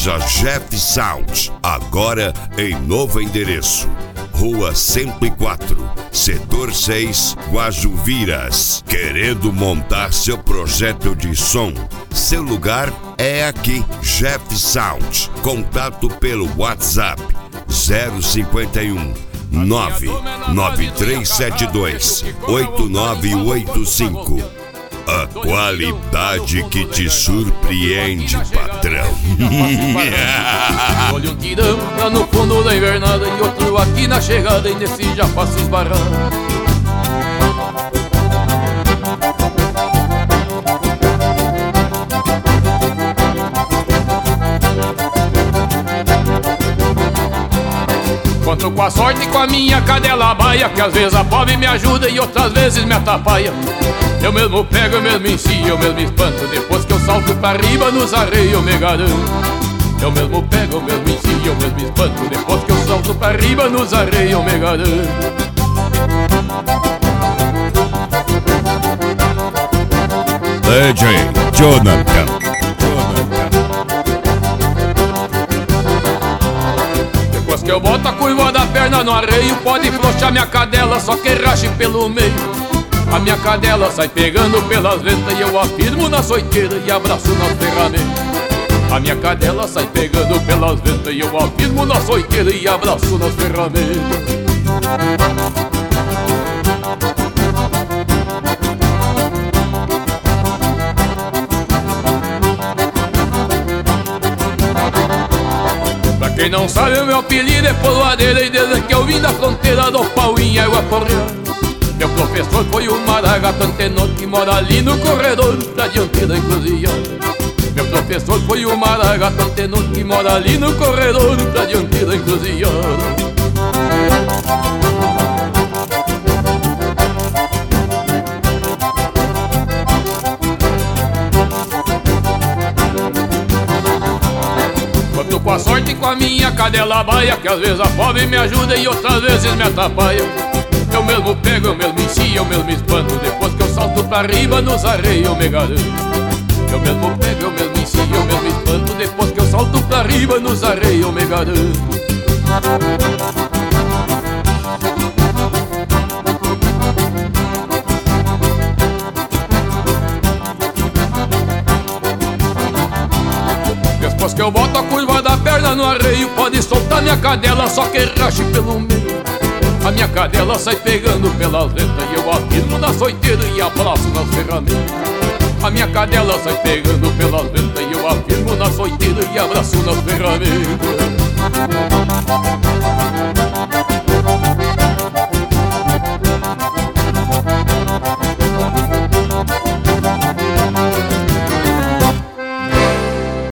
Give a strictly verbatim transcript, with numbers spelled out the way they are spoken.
Cerveja Jeff Sound, agora em novo endereço. Rua cento e quatro, Setor seis, Guajuviras. Querendo montar seu projeto de som? Seu lugar é aqui, Jeff Sound. Contato pelo WhatsApp zero cinquenta e um, nove nove três sete dois, oito nove oito cinco. A qualidade que te surpreende, patrão. Olha um tirão lá no fundo da invernada e outro aqui na chegada, e nesse já faço esbarrar. Conto com a sorte e com a minha cadela baia, que às vezes a pobre me ajuda e outras vezes me atrapalha. Eu mesmo pego, eu mesmo ensino, eu mesmo espanto. Depois que eu salto pra riba nos arreios eu me garanto. Eu mesmo pego, eu mesmo ensino, eu mesmo espanto. Depois que eu salto pra riba nos arreios eu me garanto. D J Jonathan. Depois que eu boto a curva da perna no arreio, pode flochar minha cadela, só que rache pelo meio. A minha cadela sai pegando pelas ventas e eu afirmo na soiteira e abraço nas ferramentas. A minha cadela sai pegando pelas ventas e eu afirmo na soiteira e abraço nas ferramentas. Pra quem não sabe, o meu apelido é Poloadeira, e desde que eu vim da fronteira do pau em água correndo. Meu professor foi o Maragato Antenor, que mora ali no corredor da dianteira encruzilhada. Meu professor foi o Maragato Antenor, que mora ali no corredor da dianteira encruzilhada. Conto com a sorte e com a minha cadela baia, que às vezes a pobre me ajuda e outras vezes me atrapalha. Eu mesmo pego, eu mesmo ensino, eu mesmo espanto. Depois que eu salto pra riba nos arreios eu me garanto. Eu mesmo pego, eu mesmo ensino, eu mesmo espanto. Depois que eu salto pra riba nos arreios eu me garanto. Depois que eu boto a curva da perna no arreio, pode soltar minha cadela, só que rache pelo meio. A minha cadela sai pegando pelas ventas e eu afirmo na soiteira e abraço nas ferramentas. A minha cadela sai pegando pelas ventas e eu afirmo na soiteira e abraço nas ferramentas.